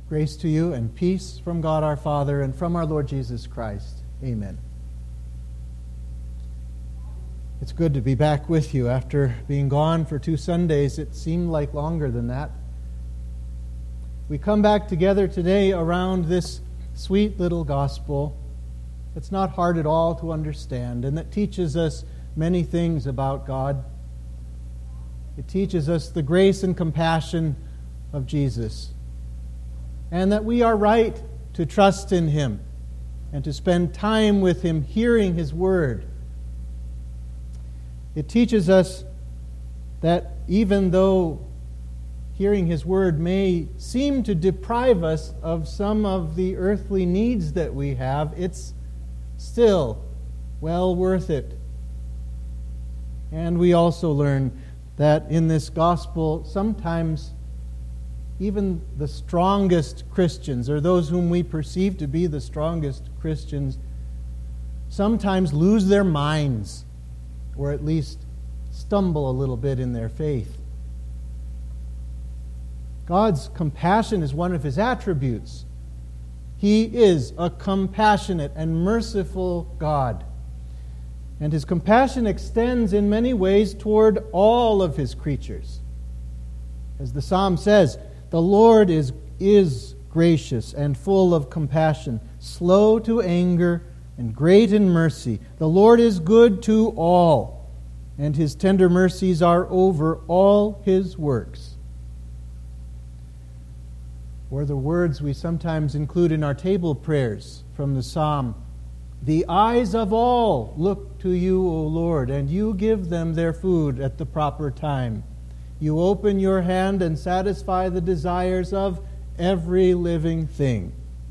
Grace to you and peace from God our Father and from our Lord Jesus Christ. Amen. It's good to be back with you after being gone for 2 Sundays. It seemed like longer than that. We come back together today around this sweet little gospel that's not hard at all to understand and that teaches us many things about God. It teaches us the grace and compassion of Jesus, and that we are right to trust in Him and to spend time with Him hearing His Word. It teaches us that even though hearing His Word may seem to deprive us of some of the earthly needs that we have, it's still well worth it. And we also learn that in this gospel, sometimes even the strongest Christians, or those whom we perceive to be the strongest Christians, sometimes lose their minds, or at least stumble a little bit in their faith. God's compassion is one of His attributes. He is a compassionate and merciful God. And His compassion extends in many ways toward all of His creatures. As the psalm says, the Lord is gracious and full of compassion, slow to anger and great in mercy. The Lord is good to all, and His tender mercies are over all His works. Or the words we sometimes include in our table prayers from the psalm, the eyes of all look to you, O Lord, and you give them their food at the proper time. You open your hand and satisfy the desires of every living thing.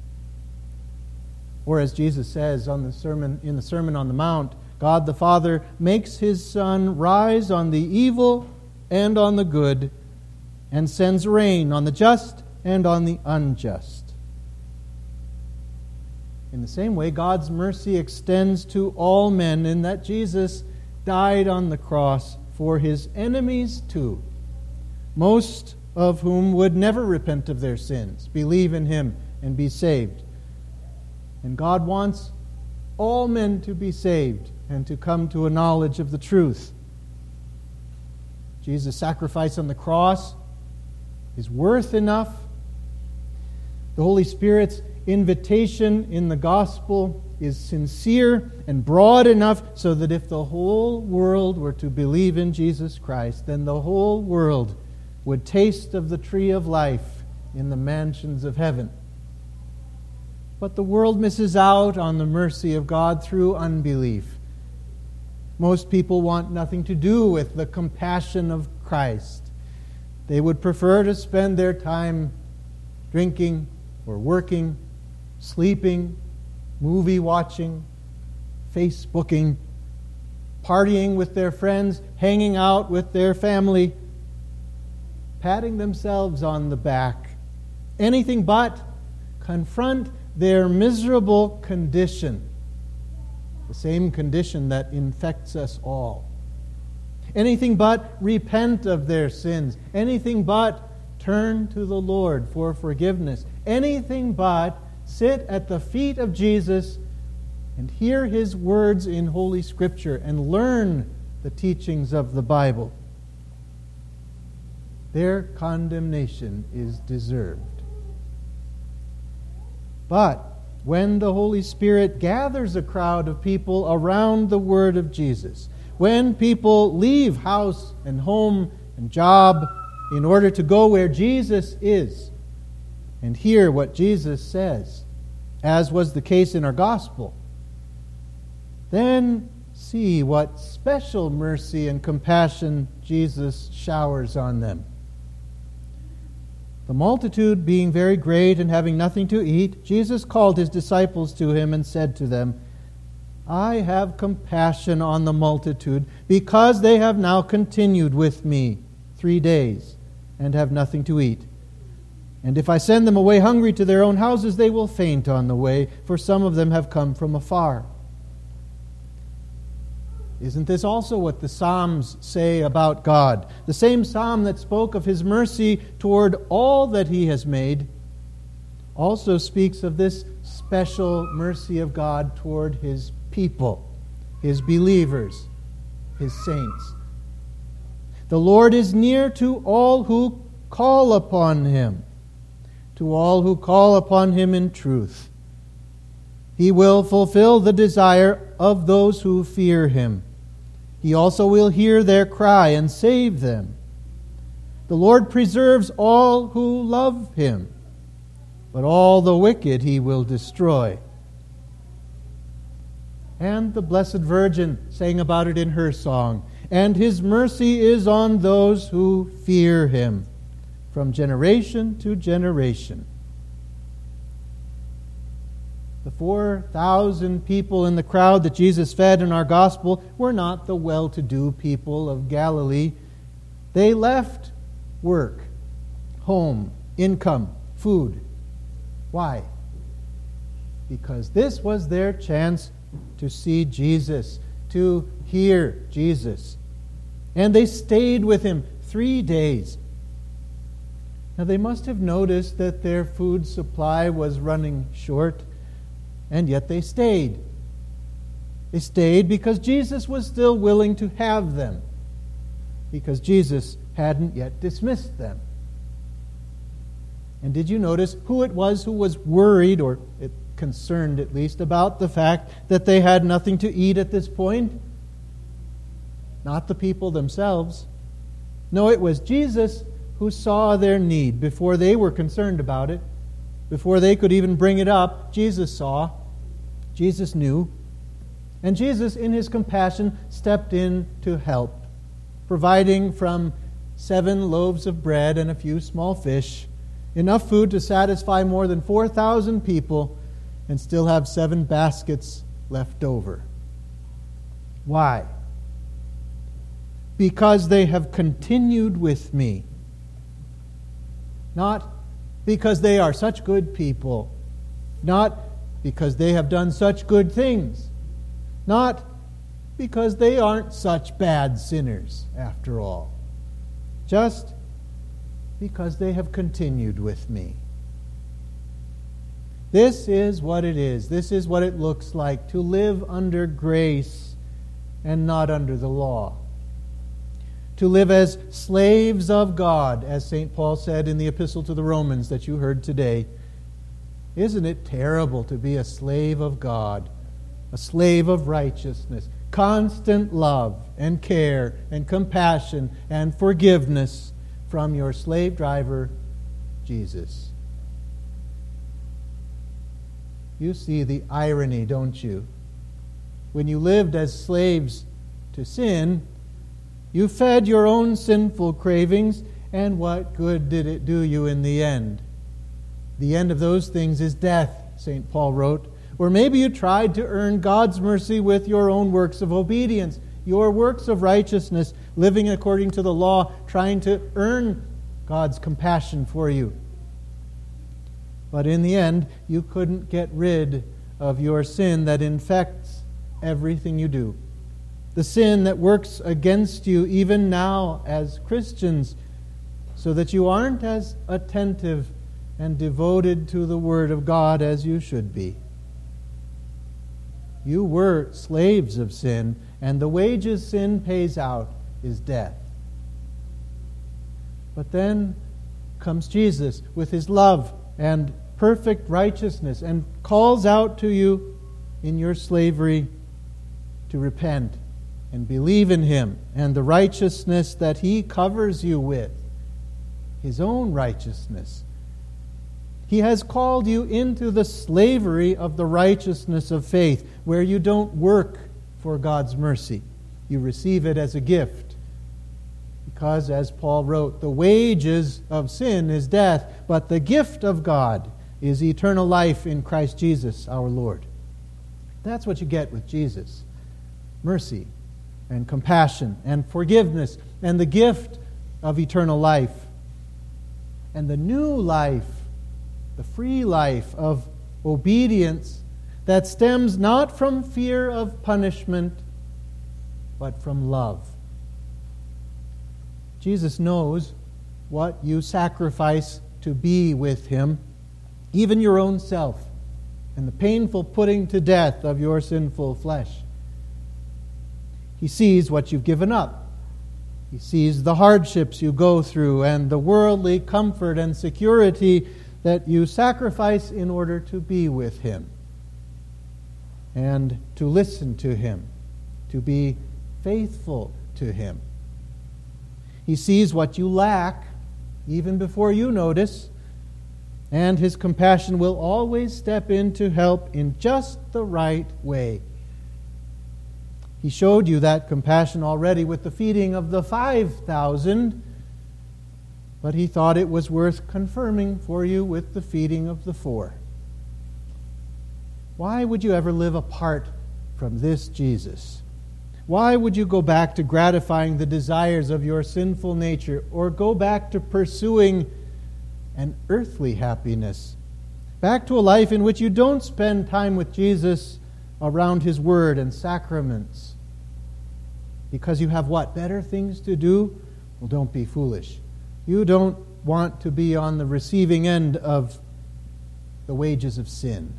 Or as Jesus says in the Sermon on the Mount, God the Father makes His sun rise on the evil and on the good, and sends rain on the just and on the unjust. In the same way, God's mercy extends to all men in that Jesus died on the cross for His enemies too, most of whom would never repent of their sins, believe in Him, and be saved. And God wants all men to be saved and to come to a knowledge of the truth. Jesus' sacrifice on the cross is worth enough. The Holy Spirit's invitation in the gospel is sincere and broad enough so that if the whole world were to believe in Jesus Christ, then the whole world would taste of the tree of life in the mansions of heaven. But the world misses out on the mercy of God through unbelief. Most people want nothing to do with the compassion of Christ. They would prefer to spend their time drinking or working, sleeping, movie watching, Facebooking, partying with their friends, hanging out with their family, patting themselves on the back. Anything but confront their miserable condition, the same condition that infects us all. Anything but repent of their sins. Anything but turn to the Lord for forgiveness. Anything but sit at the feet of Jesus and hear His words in Holy Scripture and learn the teachings of the Bible. Their condemnation is deserved. But when the Holy Spirit gathers a crowd of people around the Word of Jesus, when people leave house and home and job in order to go where Jesus is and hear what Jesus says, as was the case in our gospel, then see what special mercy and compassion Jesus showers on them. The multitude being very great and having nothing to eat, Jesus called His disciples to Him and said to them, I have compassion on the multitude, because they have now continued with me 3 days and have nothing to eat. And if I send them away hungry to their own houses, they will faint on the way, for some of them have come from afar. Isn't this also what the Psalms say about God? The same psalm that spoke of His mercy toward all that He has made also speaks of this special mercy of God toward His people, His believers, His saints. The Lord is near to all who call upon Him, to all who call upon Him in truth. He will fulfill the desire of those who fear Him. He also will hear their cry and save them. The Lord preserves all who love Him, but all the wicked He will destroy. And the Blessed Virgin sang about it in her song. And His mercy is on those who fear Him, from generation to generation. The 4,000 people in the crowd that Jesus fed in our gospel were not the well-to-do people of Galilee. They left work, home, income, food. Why? Because this was their chance to see Jesus, to hear Jesus. And they stayed with Him 3 days. Now they must have noticed that their food supply was running short, and yet they stayed. They stayed because Jesus was still willing to have them, because Jesus hadn't yet dismissed them. And did you notice who it was who was worried, or concerned at least, about the fact that they had nothing to eat at this point? Not the people themselves. No, it was Jesus who saw their need before they were concerned about it. Before they could even bring it up, Jesus saw. Jesus knew. And Jesus, in His compassion, stepped in to help, providing from 7 loaves of bread and a few small fish enough food to satisfy more than 4,000 people and still have 7 baskets left over. Why? Because they have continued with me. Not because they are such good people. Not because they have done such good things. Not because they aren't such bad sinners, after all. Just because they have continued with me. This is what it is. This is what it looks like to live under grace and not under the law. To live as slaves of God, as St. Paul said in the Epistle to the Romans that you heard today. Isn't it terrible to be a slave of God, a slave of righteousness, constant love and care and compassion and forgiveness from your slave driver, Jesus? You see the irony, don't you? When you lived as slaves to sin, you fed your own sinful cravings, and what good did it do you in the end? The end of those things is death, St. Paul wrote. Or maybe you tried to earn God's mercy with your own works of obedience, your works of righteousness, living according to the law, trying to earn God's compassion for you. But in the end, you couldn't get rid of your sin that infects everything you do. The sin that works against you even now as Christians, so that you aren't as attentive and devoted to the Word of God as you should be. You were slaves of sin, and the wages sin pays out is death. But then comes Jesus with His love and perfect righteousness and calls out to you in your slavery to repent and believe in Him and the righteousness that He covers you with, His own righteousness. He has called you into the slavery of the righteousness of faith, where you don't work for God's mercy. You receive it as a gift. Because, as Paul wrote, the wages of sin is death, but the gift of God is eternal life in Christ Jesus our Lord. That's what you get with Jesus. Mercy and compassion and forgiveness and the gift of eternal life. And the new life, the free life of obedience that stems not from fear of punishment, but from love. Jesus knows what you sacrifice to be with Him. even your own self, and the painful putting to death of your sinful flesh. He sees what you've given up. He sees the hardships you go through and the worldly comfort and security that you sacrifice in order to be with Him and to listen to Him, to be faithful to Him. He sees what you lack even before you notice, and His compassion will always step in to help in just the right way. He showed you that compassion already with the feeding of the 5,000, but He thought it was worth confirming for you with the feeding of the 4. Why would you ever live apart from this Jesus? Why would you go back to gratifying the desires of your sinful nature, or go back to pursuing an earthly happiness? Back to a life in which you don't spend time with Jesus around His Word and sacraments. Because you have what? Better things to do? Well, don't be foolish. You don't want to be on the receiving end of the wages of sin.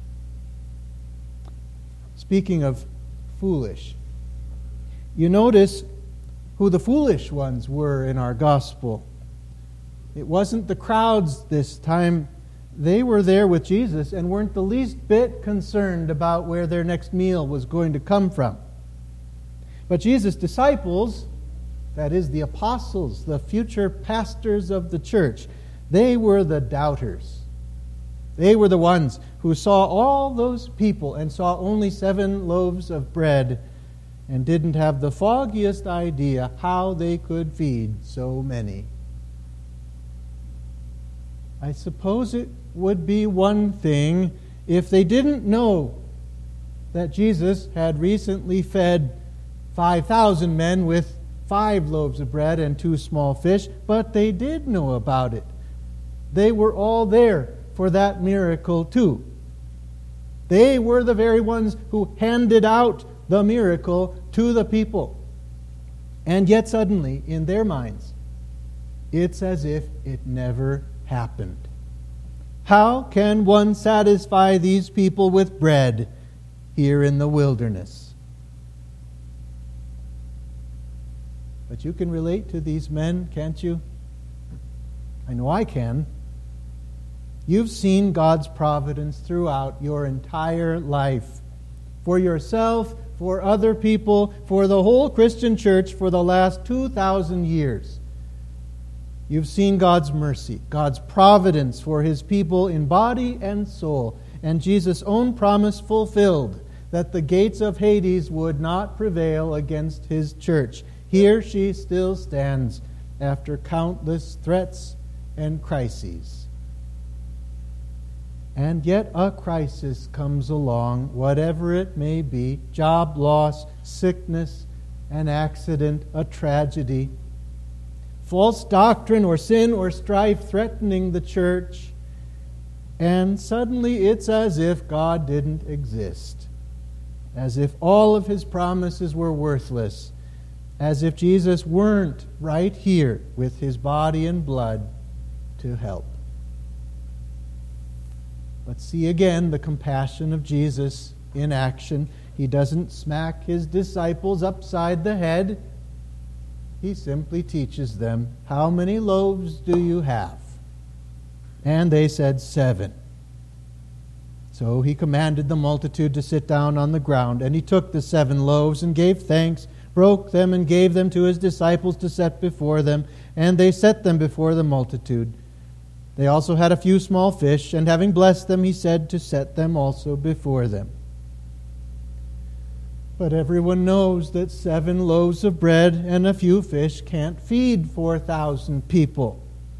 Speaking of foolish, you notice who the foolish ones were in our gospel. It wasn't the crowds this time. They were there with Jesus and weren't the least bit concerned about where their next meal was going to come from. But Jesus' disciples, that is the apostles, the future pastors of the church, they were the doubters. They were the ones who saw all those people and saw only 7 loaves of bread and didn't have the foggiest idea how they could feed so many. I suppose it would be one thing if they didn't know that Jesus had recently fed 5,000 men with 5 loaves of bread and 2 small fish, but they did know about it. They were all there for that miracle too. They were the very ones who handed out the miracle to the people. And yet suddenly, in their minds, it's as if it never happened. How can one satisfy these people with bread here in the wilderness? But you can relate to these men, can't you? I know I can. You've seen God's providence throughout your entire life. For yourself, for other people, for the whole Christian church for the last 2,000 years. You've seen God's mercy, God's providence for His people in body and soul, and Jesus' own promise fulfilled that the gates of Hades would not prevail against His church. Here she still stands after countless threats and crises. And yet a crisis comes along, whatever it may be, job loss, sickness, an accident, a tragedy, false doctrine or sin or strife threatening the church, and suddenly it's as if God didn't exist, as if all of His promises were worthless, as if Jesus weren't right here with His body and blood to help. But see again the compassion of Jesus in action. He doesn't smack His disciples upside the head. He simply teaches them, "How many loaves do you have?" And they said, 7. So He commanded the multitude to sit down on the ground, and He took the 7 loaves and gave thanks, broke them and gave them to His disciples to set before them, and they set them before the multitude. They also had a few small fish, and having blessed them, He said to set them also before them. But everyone knows that 7 loaves of bread and a few fish can't feed 4,000 people.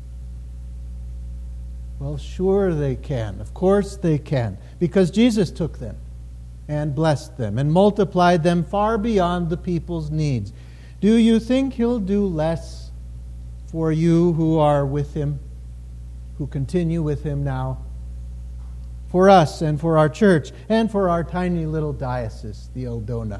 Well, sure they can. Of course they can. Because Jesus took them and blessed them and multiplied them far beyond the people's needs. Do you think He'll do less for you who are with Him, who continue with Him now? For us and for our church and for our tiny little diocese, the Eldona.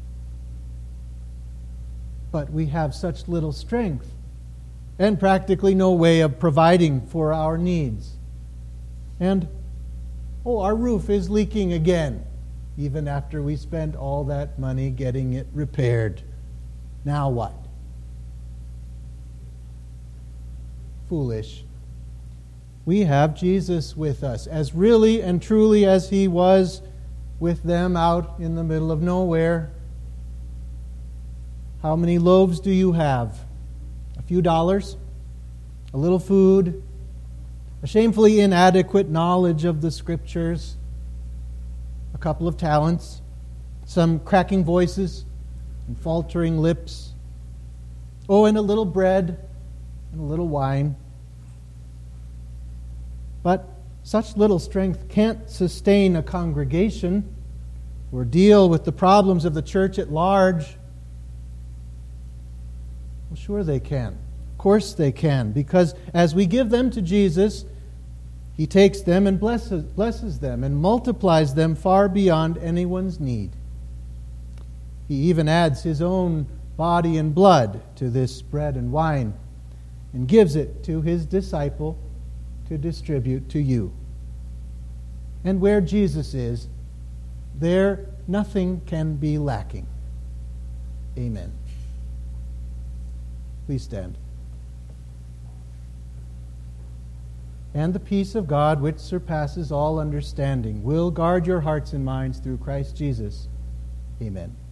But we have such little strength and practically no way of providing for our needs. And, our roof is leaking again, even after we spent all that money getting it repaired. Now what? Foolish. We have Jesus with us, as really and truly as He was with them out in the middle of nowhere. How many loaves do you have? A few dollars? A little food? A shamefully inadequate knowledge of the Scriptures? A couple of talents? Some cracking voices and faltering lips? And a little bread and a little wine. But such little strength can't sustain a congregation or deal with the problems of the church at large. Well, sure they can. Of course they can, because as we give them to Jesus, He takes them and blesses them and multiplies them far beyond anyone's need. He even adds His own body and blood to this bread and wine and gives it to His disciple to distribute to you. And where Jesus is, there nothing can be lacking. Amen. Please stand. And the peace of God, which surpasses all understanding, will guard your hearts and minds through Christ Jesus. Amen.